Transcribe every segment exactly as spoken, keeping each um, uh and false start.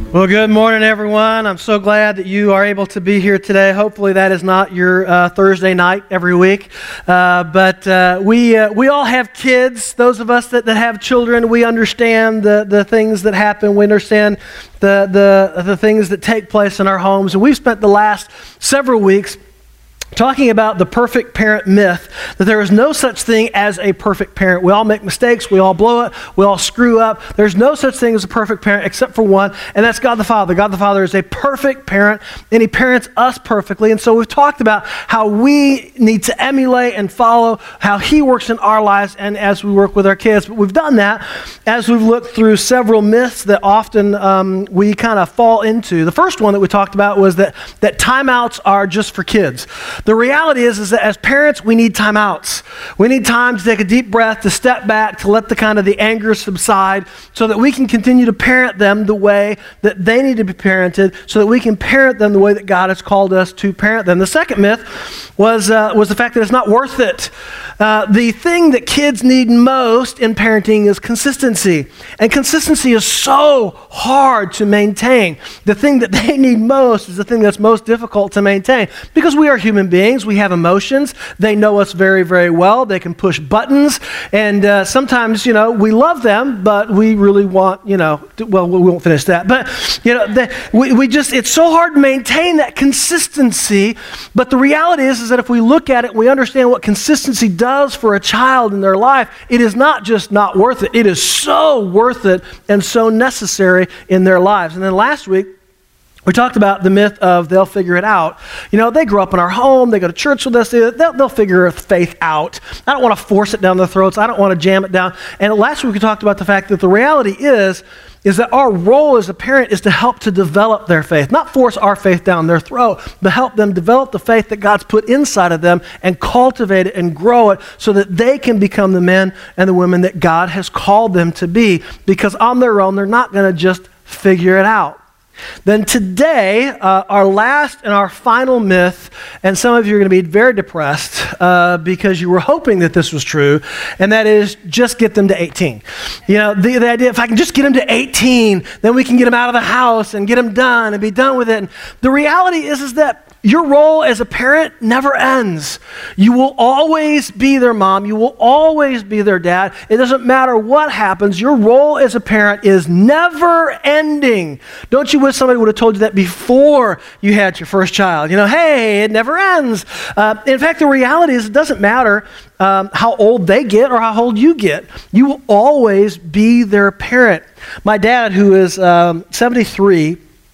Well, good morning, everyone. I'm so glad that you are able to be here today. Hopefully that is not your uh, Thursday night every week. Uh, but uh, we uh, we all have kids. Those of us that, that have children, we understand the, the things that happen. We understand the, the, the things that take place in our homes. And we've spent the last several weeks talking about the perfect parent myth, that there is no such thing as a perfect parent. We all make mistakes, we all blow it, we all screw up. There's no such thing as a perfect parent except for one, and that's God the Father. God the Father is a perfect parent, and He parents us perfectly. And so we've talked about how we need to emulate and follow how He works in our lives and as we work with our kids. But we've done that as we've looked through several myths that often um, we kind of fall into. The first one that we talked about was that, that timeouts are just for kids. The reality is, is that as parents, we need timeouts. We need time to take a deep breath, to step back, to let the kind of the anger subside so that we can continue to parent them the way that they need to be parented, so that we can parent them the way that God has called us to parent them. The second myth was, uh, was the fact that it's not worth it. Uh, the thing that kids need most in parenting is consistency. And consistency is so hard to maintain. The thing that they need most is the thing that's most difficult to maintain, because we are human beings. We have emotions. They know us very, very well. They can push buttons. And uh, sometimes, you know, we love them, but we really want, you know, to, well, we won't finish that. But, you know, the, we, we just, it's so hard to maintain that consistency. But the reality is, is that if we look at it, we understand what consistency does for a child in their life. It is not just not worth it. It is so worth it and so necessary in their lives. And then last week, we talked about the myth of they'll figure it out. You know, they grow up in our home, they go to church with us, they'll, they'll figure faith out. I don't want to force it down their throats. I don't want to jam it down. And last week we talked about the fact that the reality is, is that our role as a parent is to help to develop their faith, not force our faith down their throat, but help them develop the faith that God's put inside of them and cultivate it and grow it so that they can become the men and the women that God has called them to be, because on their own, they're not going to just figure it out. Then today, uh, our last and our final myth, and some of you are going to be very depressed uh, because you were hoping that this was true, and that is just get them to eighteen. You know, the, the idea, if I can just get them to eighteen, then we can get them out of the house and get them done and be done with it. And the reality is, is that your role as a parent never ends. You will always be their mom. You will always be their dad. It doesn't matter what happens. Your role as a parent is never ending. Don't you wish somebody would have told you that before you had your first child? You know, hey, it never ends. Uh, in fact, the reality is it doesn't matter um, how old they get or how old you get. You will always be their parent. My dad, who is um, seventy-three,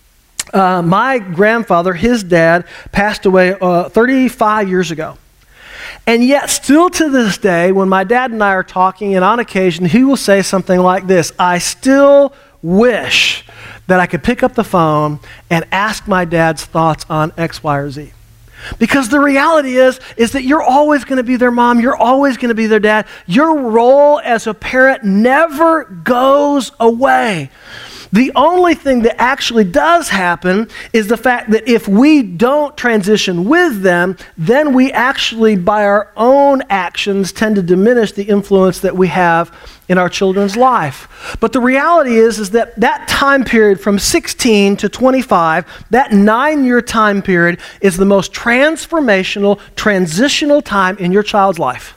Uh, my grandfather, his dad, passed away uh, thirty-five years ago. And yet, still to this day, when my dad and I are talking, and on occasion, he will say something like this: I still wish that I could pick up the phone and ask my dad's thoughts on X, Y, or Z. Because the reality is, is that you're always going to be their mom. You're always going to be their dad. Your role as a parent never goes away. The only thing that actually does happen is the fact that if we don't transition with them, then we actually, by our own actions, tend to diminish the influence that we have in our children's life. But the reality is, is that that time period from sixteen to twenty-five, that nine-year time period, is the most transformational, transitional time in your child's life.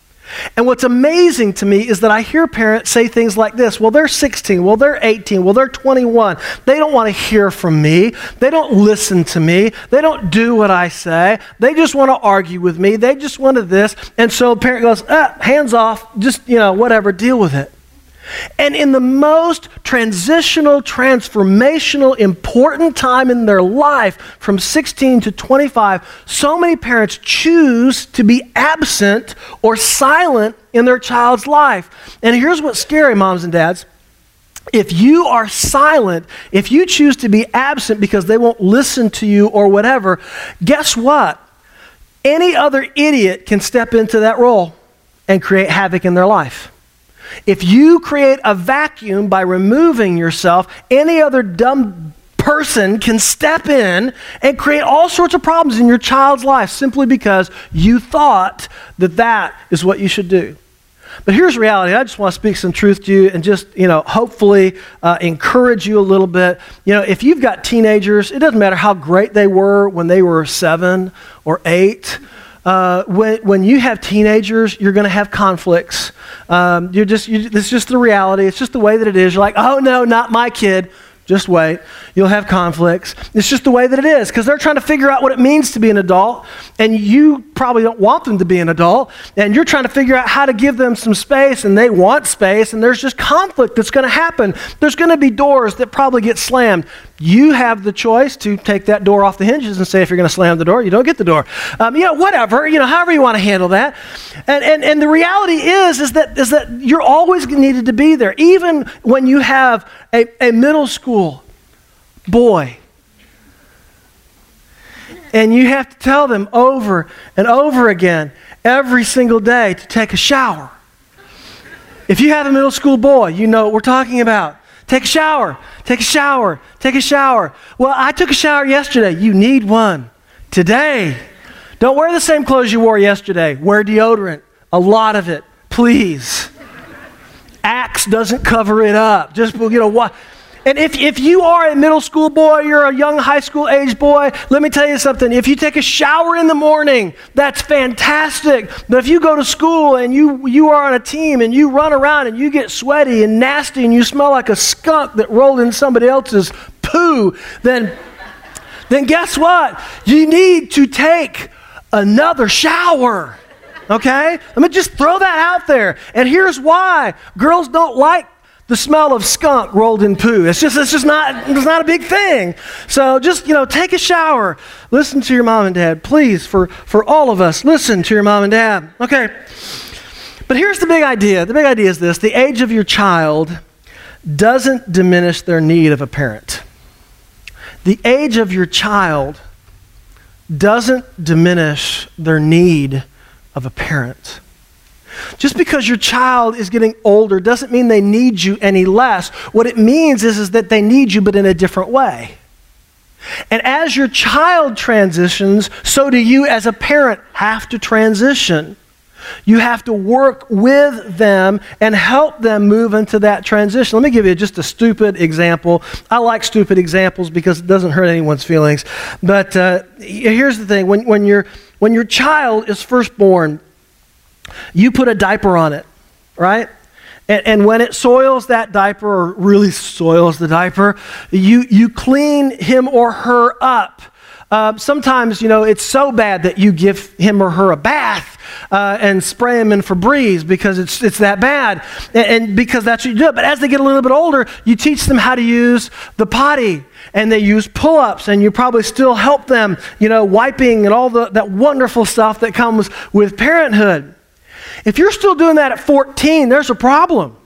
And what's amazing to me is that I hear parents say things like this: well, they're sixteen, well, they're eighteen, well, they're twenty-one. They don't want to hear from me. They don't listen to me. They don't do what I say. They just want to argue with me. They just wanted this. And so a parent goes, ah, hands off, just, you know, whatever, deal with it. And in the most transitional, transformational, important time in their life, from sixteen to twenty-five, so many parents choose to be absent or silent in their child's life. And here's what's scary, moms and dads. If you are silent, if you choose to be absent because they won't listen to you or whatever, guess what? Any other idiot can step into that role and create havoc in their life. If you create a vacuum by removing yourself, any other dumb person can step in and create all sorts of problems in your child's life simply because you thought that that is what you should do. But here's reality. I just want to speak some truth to you and just, you know, hopefully uh, encourage you a little bit. You know, if you've got teenagers, it doesn't matter how great they were when they were seven or eight. Uh, when when you have teenagers, you're going to have conflicts. Um, you're just, you, this is just the reality. It's just the way that it is. You're like, oh no, not my kid. Just wait. You'll have conflicts. It's just the way that it is because they're trying to figure out what it means to be an adult, and you probably don't want them to be an adult, and you're trying to figure out how to give them some space, and they want space, and there's just conflict that's going to happen. There's going to be doors that probably get slammed. You have the choice to take that door off the hinges and say, if you're going to slam the door, you don't get the door. Um, you know, whatever, you know, however you want to handle that. And, and, and the reality is, is that, is that you're always needed to be there. Even when you have a, a middle school boy, and you have to tell them over and over again, every single day, to take a shower. If you have a middle school boy, you know what we're talking about. Take a shower, take a shower, take a shower. Well, I took a shower yesterday. You need one today. Don't wear the same clothes you wore yesterday. Wear deodorant, a lot of it, please. Axe doesn't cover it up. Just, you know, what? And if, if you are a middle school boy, you're a young high school age boy, let me tell you something. If you take a shower in the morning, that's fantastic. But if you go to school and you, you are on a team and you run around and you get sweaty and nasty and you smell like a skunk that rolled in somebody else's poo, then, then guess what? You need to take another shower. Okay? Let me just throw that out there. And here's why. Girls don't like the smell of skunk rolled in poo. It's just, it's just not, it's not a big thing. So just, you know, take a shower. Listen to your mom and dad. Please, for, for all of us, listen to your mom and dad. Okay. But here's the big idea. The big idea is this. The age of your child doesn't diminish their need of a parent. The age of your child doesn't diminish their need of a parent. Just because your child is getting older doesn't mean they need you any less. What it means is, is that they need you, but in a different way. And as your child transitions, so do you as a parent have to transition. You have to work with them and help them move into that transition. Let me give you just a stupid example. I like stupid examples because it doesn't hurt anyone's feelings. But uh, here's the thing. When, when, your, when your child is first born, you put a diaper on it, right? And, and when it soils that diaper, or really soils the diaper, you, you clean him or her up. Uh, sometimes, you know, it's so bad that you give him or her a bath uh, and spray him in Febreze because it's it's that bad, and, and because that's what you do. But as they get a little bit older, you teach them how to use the potty, and they use pull-ups, and you probably still help them, you know, wiping and all the, that wonderful stuff that comes with parenthood. If you're still doing that at fourteen, there's a problem.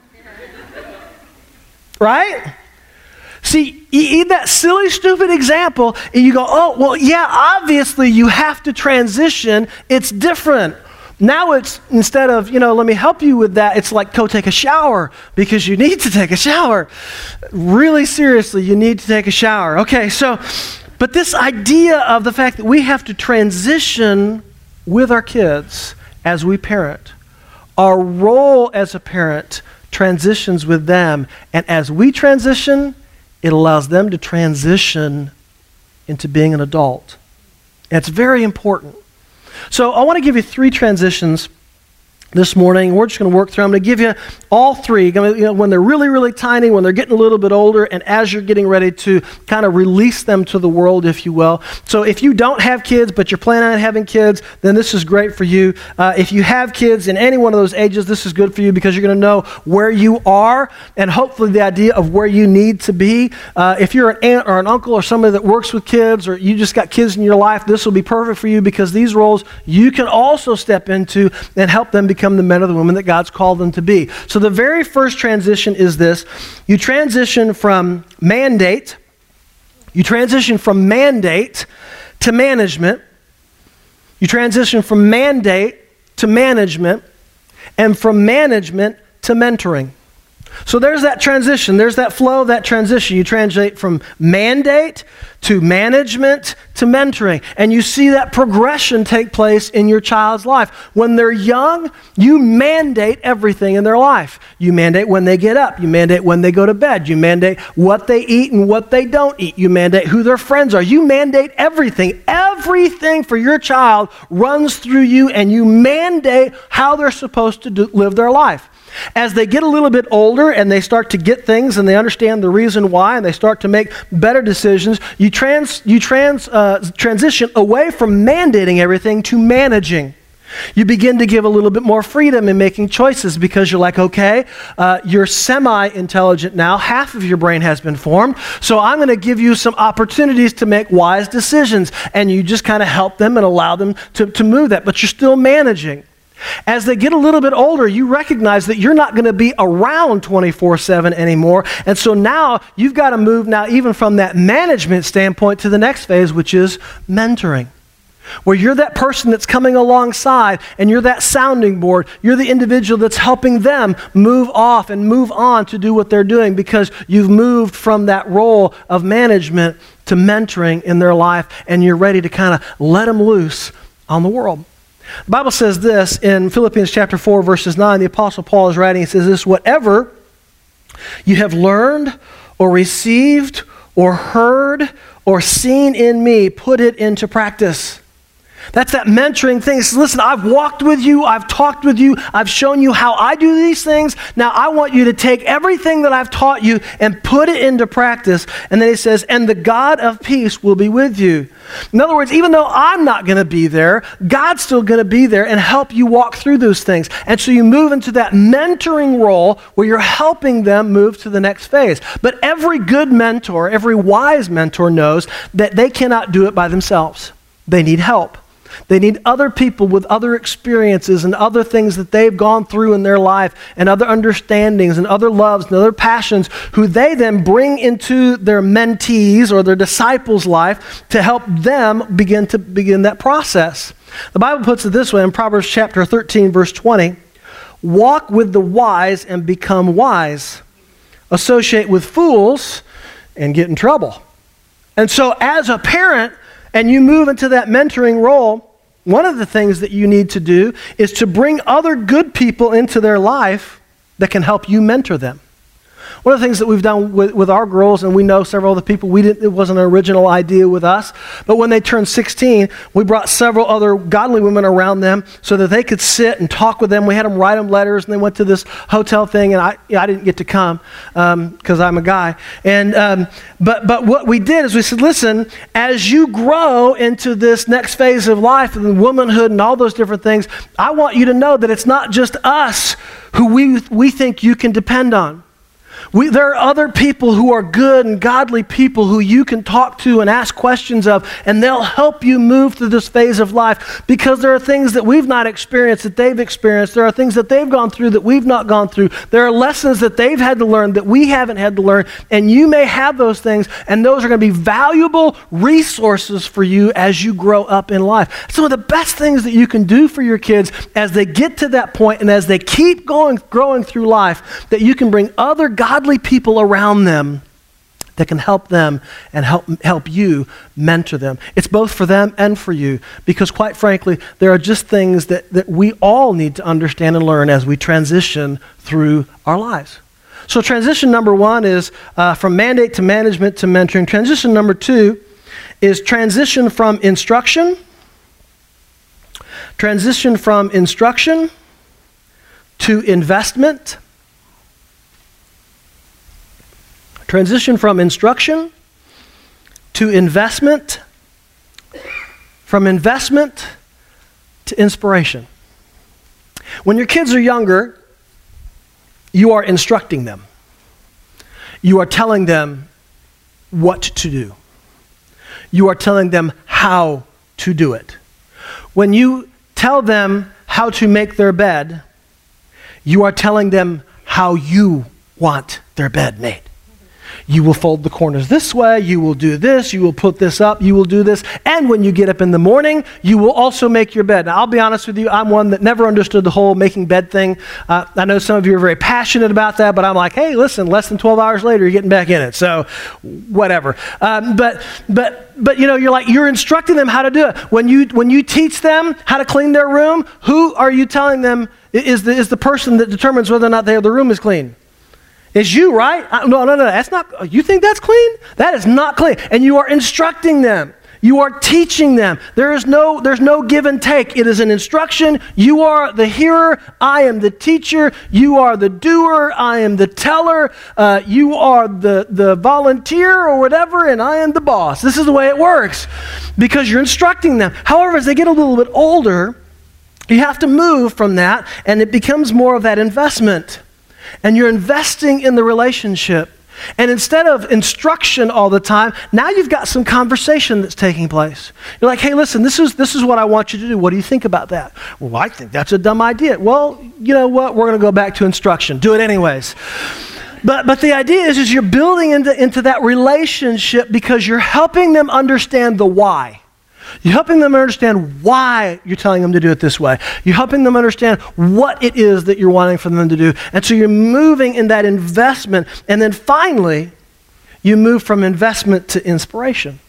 Right? See, you eat that silly, stupid example, and you go, oh, well, yeah, obviously you have to transition. It's different. Now it's, instead of, you know, let me help you with that, it's like, go take a shower because you need to take a shower. Really seriously, you need to take a shower. Okay, so, but this idea of the fact that we have to transition with our kids as we parent, our role as a parent transitions with them, and as we transition, it allows them to transition into being an adult. And it's very important. So I want to give you three transitions this morning. We're just going to work through. I'm going to give you all three. You know, when they're really, really tiny, when they're getting a little bit older, and as you're getting ready to kind of release them to the world, if you will. So if you don't have kids, but you're planning on having kids, then this is great for you. Uh, if you have kids in any one of those ages, this is good for you because you're going to know where you are and hopefully the idea of where you need to be. Uh, if you're an aunt or an uncle or somebody that works with kids, or you just got kids in your life, this will be perfect for you because these roles you can also step into and help them become become the men or the women that God's called them to be. So the very first transition is this. You transition from mandate, you transition from mandate to management, you transition from mandate to management, and from management to mentoring. So there's that transition. There's that flow of that transition. You translate from mandate to management to mentoring. And you see that progression take place in your child's life. When they're young, you mandate everything in their life. You mandate when they get up. You mandate when they go to bed. You mandate what they eat and what they don't eat. You mandate who their friends are. You mandate everything. Everything for your child runs through you, and you mandate how they're supposed to do, live their life. As they get a little bit older and they start to get things and they understand the reason why and they start to make better decisions, you trans you trans uh, transition away from mandating everything to managing. You begin to give a little bit more freedom in making choices because you're like, okay, uh, you're semi-intelligent now. Half of your brain has been formed. So I'm going to give you some opportunities to make wise decisions. And you just kind of help them and allow them to, to move that. But you're still managing. As they get a little bit older, you recognize that you're not going to be around twenty-four seven anymore. And so now you've got to move now even from that management standpoint to the next phase, which is mentoring. Where you're that person that's coming alongside and you're that sounding board. You're the individual that's helping them move off and move on to do what they're doing because you've moved from that role of management to mentoring in their life and you're ready to kind of let them loose on the world. The Bible says this in Philippians chapter four, verses nine. The Apostle Paul is writing, he says this, whatever you have learned or received or heard or seen in me, put it into practice. That's that mentoring thing. He says, listen, I've walked with you. I've talked with you. I've shown you how I do these things. Now I want you to take everything that I've taught you and put it into practice. And then he says, and the God of peace will be with you. In other words, even though I'm not going to be there, God's still going to be there and help you walk through those things. And so you move into that mentoring role where you're helping them move to the next phase. But every good mentor, every wise mentor knows that they cannot do it by themselves. They need help. They need other people with other experiences and other things that they've gone through in their life and other understandings and other loves and other passions who they then bring into their mentees or their disciples' life to help them begin to begin that process. The Bible puts it this way in Proverbs chapter thirteen, verse twenty, walk with the wise and become wise. Associate with fools and get in trouble. And so as a parent, and you move into that mentoring role, one of the things that you need to do is to bring other good people into their life that can help you mentor them. One of the things that we've done with, with our girls, and we know several other people, we didn't, it wasn't an original idea with us, but when they turned sixteen, we brought several other godly women around them so that they could sit and talk with them. We had them write them letters, and they went to this hotel thing, and I, I didn't get to come because um, I'm a guy. And um, but but what we did is we said, listen, as you grow into this next phase of life and womanhood and all those different things, I want you to know that it's not just us who we we think you can depend on. We, there are other people who are good and godly people who you can talk to and ask questions of, and they'll help you move through this phase of life because there are things that we've not experienced that they've experienced. There are things that they've gone through that we've not gone through. There are lessons that they've had to learn that we haven't had to learn, and you may have those things, and those are going to be valuable resources for you as you grow up in life. Some of the best things that you can do for your kids as they get to that point and as they keep going, growing through life, that you can bring other godly godly people around them that can help them and help help you mentor them. It's both for them and for you because quite frankly, there are just things that, that we all need to understand and learn as we transition through our lives. So transition number one is uh, from mandate to management to mentoring. Transition number two is transition from instruction, transition from instruction to investment. Transition from instruction to investment, from investment to inspiration. When your kids are younger, you are instructing them. You are telling them what to do. You are telling them how to do it. When you tell them how to make their bed, you are telling them how you want their bed made. You will fold the corners this way, you will do this, you will put this up, you will do this, and when you get up in the morning, you will also make your bed. Now, I'll be honest with you, I'm one that never understood the whole making bed thing. Uh, I know some of you are very passionate about that, but I'm like, hey, listen, less than twelve hours later, you're getting back in it, so whatever. Um, but, but, but you know, you're like, you're instructing them how to do it. When you, when you teach them how to clean their room, who are you telling them is the, is the person that determines whether or not they, the room is clean? It's you, right? I, no, no, no, that's not, you think that's clean? That is not clean. And you are instructing them. You are teaching them. There is no, there's no give and take. It is an instruction. You are the hearer. I am the teacher. You are the doer. I am the teller. Uh, you are the, the volunteer or whatever, and I am the boss. This is the way it works because you're instructing them. However, as they get a little bit older, you have to move from that, and it becomes more of that investment. And you're investing in the relationship. And instead of instruction all the time, now you've got some conversation that's taking place. You're like, hey, listen, this is this is what I want you to do. What do you think about that? Well, I think that's a dumb idea. Well, you know what? We're going to go back to instruction. Do it anyways. But but the idea is, is you're building into, into that relationship because you're helping them understand the why. You're helping them understand why you're telling them to do it this way. You're helping them understand what it is that you're wanting for them to do. And so you're moving in that investment. And then finally, you move from investment to inspiration.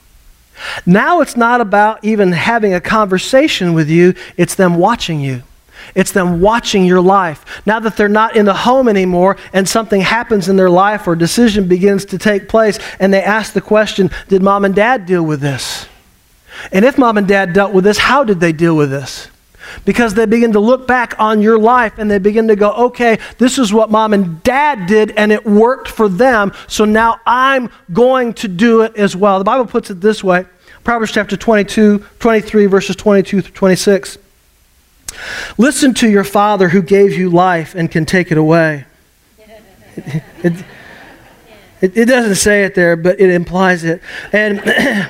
Now it's not about even having a conversation with you. It's them watching you. It's them watching your life. Now that they're not in the home anymore and something happens in their life or a decision begins to take place and they ask the question, did mom and dad deal with this? And if mom and dad dealt with this, how did they deal with this? Because they begin to look back on your life and they begin to go, okay, this is what mom and dad did and it worked for them, so now I'm going to do it as well. The Bible puts it this way, Proverbs chapter twenty-two, twenty-three, verses twenty-two through twenty-six. Listen to your father who gave you life and can take it away. It, it, it, it doesn't say it there, but it implies it. And...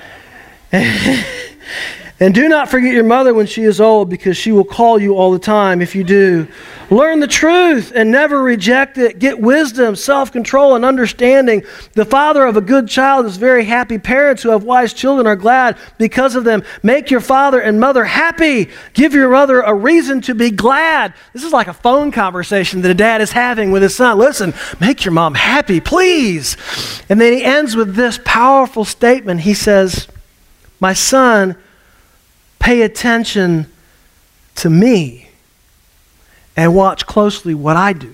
And do not forget your mother when she is old, because she will call you all the time if you do. Learn the truth and never reject it. Get wisdom, self-control, and understanding. The father of a good child is very happy. Parents who have wise children are glad because of them. Make your father and mother happy. Give your mother a reason to be glad. This is like a phone conversation that a dad is having with his son. Listen, make your mom happy, please. And then he ends with this powerful statement. He says, my son, pay attention to me and watch closely what I do.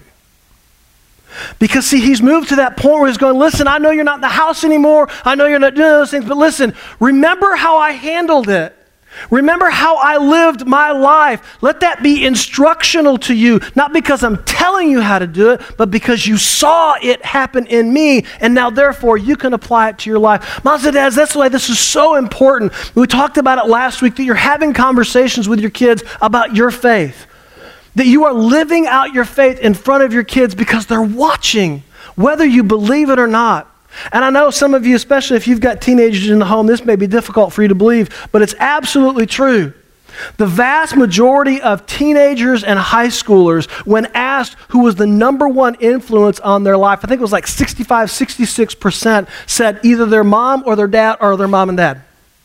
Because see, he's moved to that point where he's going, listen, I know you're not in the house anymore. I know you're not doing those things, but listen, remember how I handled it. Remember how I lived my life. Let that be instructional to you, not because I'm telling you how to do it, but because you saw it happen in me, and now therefore you can apply it to your life. Moms and dads, that's why this is so important. We talked about it last week, that you're having conversations with your kids about your faith, that you are living out your faith in front of your kids because they're watching, whether you believe it or not. And I know some of you, especially if you've got teenagers in the home, this may be difficult for you to believe, but it's absolutely true. The vast majority of teenagers and high schoolers, when asked who was the number one influence on their life, I think it was like sixty-five, sixty-six percent said either their mom or their dad or their mom and dad.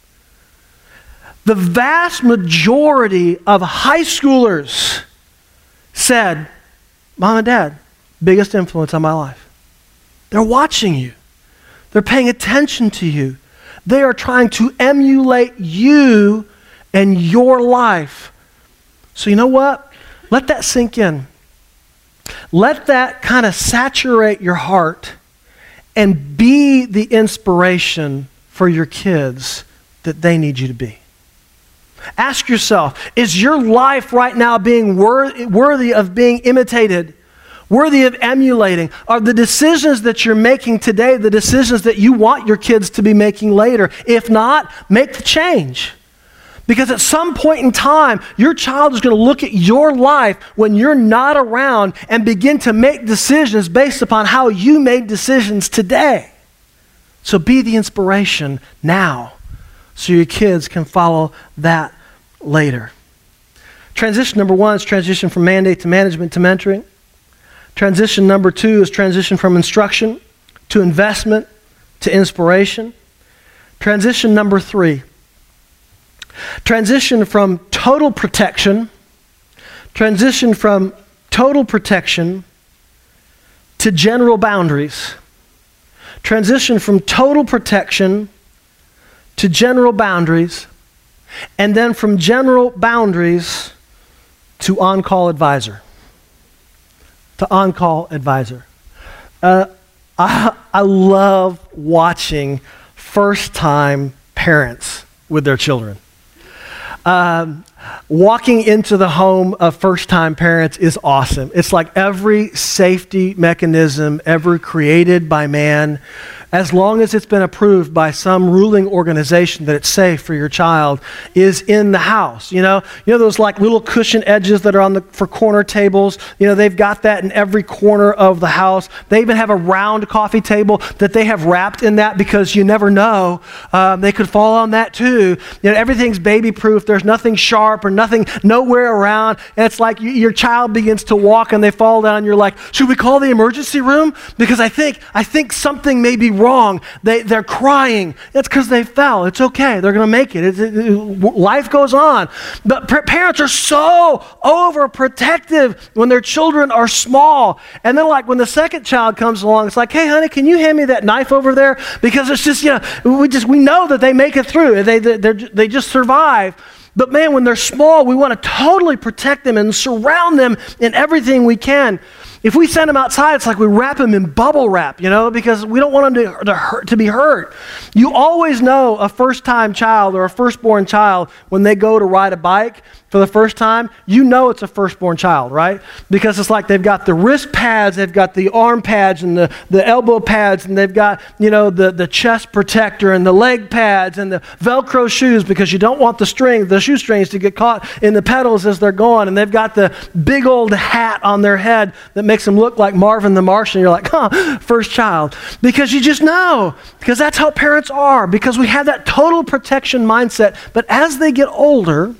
The vast majority of high schoolers said, mom and dad, biggest influence on my life. They're watching you. They're paying attention to you. They are trying to emulate you and your life. So you know what? Let that sink in. Let that kind of saturate your heart and be the inspiration for your kids that they need you to be. Ask yourself, is your life right now being worthy, worthy of being imitated? Worthy of emulating? Are the decisions that you're making today the decisions that you want your kids to be making later? If not, make the change. Because at some point in time, your child is going to look at your life when you're not around and begin to make decisions based upon how you made decisions today. So be the inspiration now so your kids can follow that later. Transition number one is transition from mandate to management to mentoring. Transition number two is transition from instruction to investment, to inspiration. Transition number three. Transition from total protection, transition from total protection to general boundaries. Transition from total protection to general boundaries, and then from general boundaries to on-call advisor. To on-call advisor. Uh, I, I love watching first-time parents with their children. Um, walking into the home of first-time parents is awesome. It's like every safety mechanism ever created by man, as long as it's been approved by some ruling organization that it's safe for your child, is in the house. You know, you know those like little cushion edges that are on the for corner tables. You know, they've got that in every corner of the house. They even have a round coffee table that they have wrapped in that because you never know, um, they could fall on that too. You know, everything's baby-proof. There's nothing sharp or nothing nowhere around, and it's like you, your child begins to walk and they fall down. You're like, should we call the emergency room? Because I think I think something may be wrong. They, they're crying. It's because they fell. It's okay. They're going to make it. It, it, it. Life goes on. But p- parents are so overprotective when their children are small. And then like when the second child comes along, it's like, hey, honey, can you hand me that knife over there? Because it's just, you know, we just, we know that they make it through. They, they, they just survive. But man, when they're small, we want to totally protect them and surround them in everything we can. If we send them outside, it's like we wrap them in bubble wrap, you know, because we don't want them to, to, hurt, to be hurt. You always know a first-time child or a firstborn child when they go to ride a bike for the first time. You know it's a firstborn child, right? Because it's like they've got the wrist pads, they've got the arm pads and the, the elbow pads, and they've got, you know, the, the chest protector and the leg pads and the Velcro shoes because you don't want the strings, the shoestrings to get caught in the pedals as they're going. And they've got the big old hat on their head that makes them look like Marvin the Martian. You're like, huh, first child. Because you just know, because that's how parents are, because we have that total protection mindset. But as they get older,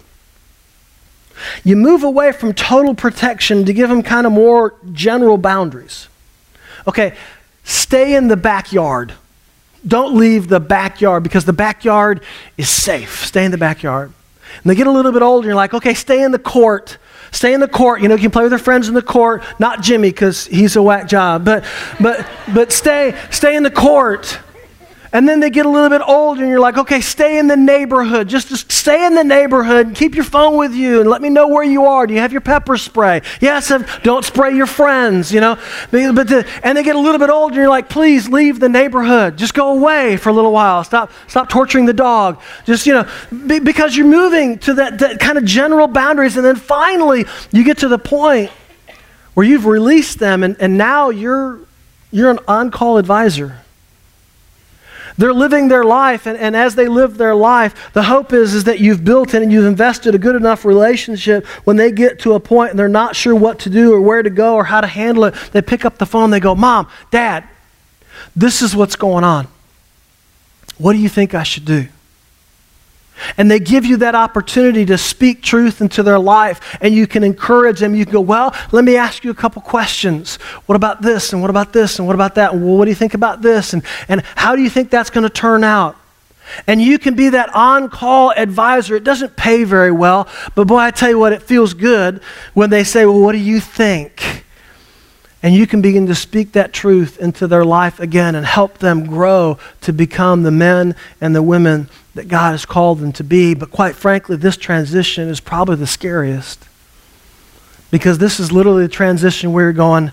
you move away from total protection to give them kind of more general boundaries. Okay, stay in the backyard. Don't leave the backyard because the backyard is safe. Stay in the backyard. And they get a little bit older, and you're like, okay, stay in the court. Stay in the court. You know, you can play with your friends in the court. Not Jimmy, because he's a whack job. But but but stay stay in the court. And then they get a little bit older, and you're like, okay, stay in the neighborhood. Just, just stay in the neighborhood and keep your phone with you and let me know where you are. Do you have your pepper spray? Yes, don't spray your friends, you know. But the, and they get a little bit older, and you're like, please leave the neighborhood. Just go away for a little while. Stop, stop torturing the dog. Just, you know, be, because you're moving to that, that kind of general boundaries, and then finally you get to the point where you've released them, and, and now you're you're an on-call advisor. They're living their life, and, and as they live their life, the hope is, is that you've built it and you've invested a good enough relationship. When they get to a point and they're not sure what to do or where to go or how to handle it, they pick up the phone, they go, Mom, Dad, this is what's going on. What do you think I should do? And they give you that opportunity to speak truth into their life, and you can encourage them. You can go, well, let me ask you a couple questions. What about this, and what about this, and what about that? Well, what do you think about this, and, and how do you think that's going to turn out? And you can be that on-call advisor. It doesn't pay very well, but boy, I tell you what, it feels good when they say, well, what do you think? And you can begin to speak that truth into their life again and help them grow to become the men and the women that God has called them to be. But quite frankly, this transition is probably the scariest, because this is literally the transition where you're going,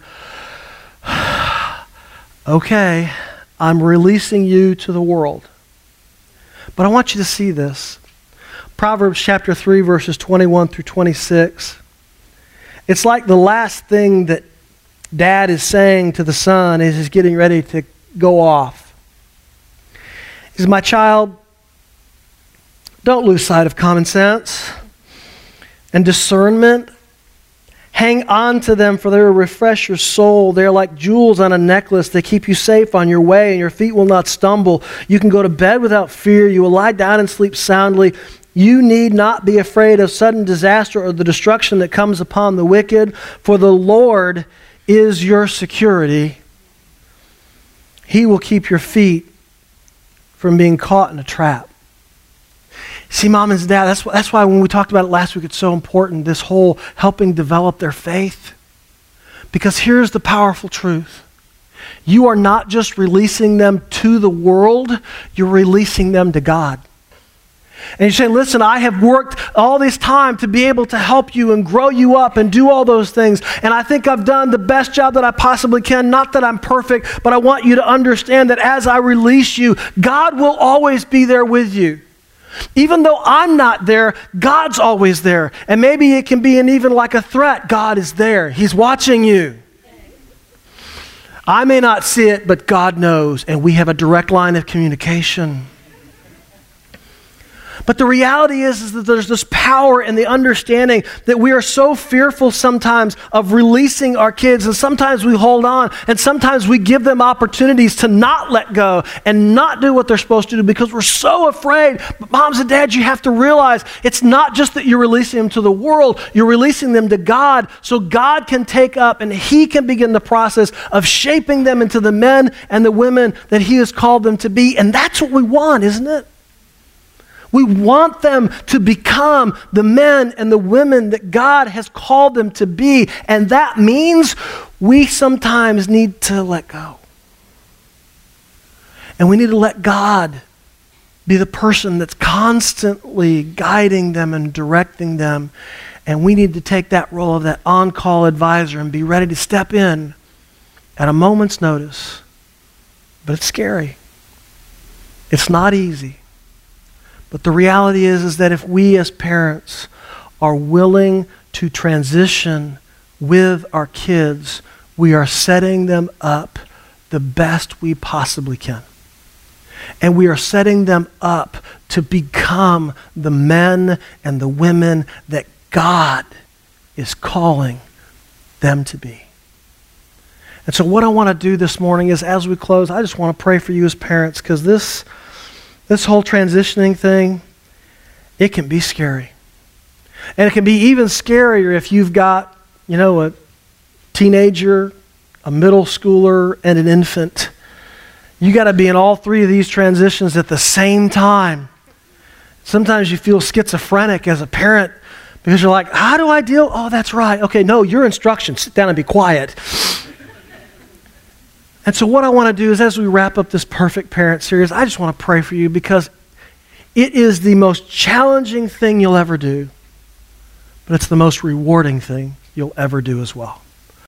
okay, I'm releasing you to the world. But I want you to see this. Proverbs chapter three, verses twenty-one through twenty-six. It's like the last thing that Dad is saying to the son as he's getting ready to go off. He says, my child, don't lose sight of common sense and discernment. Hang on to them, for they will refresh your soul. They're like jewels on a necklace. They keep you safe on your way, and your feet will not stumble. You can go to bed without fear. You will lie down and sleep soundly. You need not be afraid of sudden disaster or the destruction that comes upon the wicked, for the Lord is your security. He will keep your feet from being caught in a trap. See, mom and dad, that's, that's why when we talked about it last week, it's so important, this whole helping develop their faith. Because here's the powerful truth. You are not just releasing them to the world, you're releasing them to God. And you say, listen, I have worked all this time to be able to help you and grow you up and do all those things. And I think I've done the best job that I possibly can. Not that I'm perfect, but I want you to understand that as I release you, God will always be there with you. Even though I'm not there, God's always there. And maybe it can be an even like a threat. God is there. He's watching you. I may not see it, but God knows. And we have a direct line of communication. But the reality is, is that there's this power in the understanding that we are so fearful sometimes of releasing our kids, and sometimes we hold on, and sometimes we give them opportunities to not let go and not do what they're supposed to do because we're so afraid. But moms and dads, you have to realize it's not just that you're releasing them to the world, you're releasing them to God so God can take up and He can begin the process of shaping them into the men and the women that He has called them to be. And that's what we want, isn't it? We want them to become the men and the women that God has called them to be. And that means we sometimes need to let go. And we need to let God be the person that's constantly guiding them and directing them. And we need to take that role of that on-call advisor and be ready to step in at a moment's notice. But it's scary. It's not easy. But the reality is, is that if we as parents are willing to transition with our kids, we are setting them up the best we possibly can. And we are setting them up to become the men and the women that God is calling them to be. And so what I want to do this morning is, as we close, I just want to pray for you as parents, because this This whole transitioning thing, it can be scary. And it can be even scarier if you've got, you know, a teenager, a middle schooler, and an infant. You got to be in all three of these transitions at the same time. Sometimes you feel schizophrenic as a parent because you're like, how do I deal? Oh, that's right. Okay, no, your instructions. Sit down and be quiet. And so what I want to do is, as we wrap up this Perfect Parent series, I just want to pray for you, because it is the most challenging thing you'll ever do, but it's the most rewarding thing you'll ever do as well.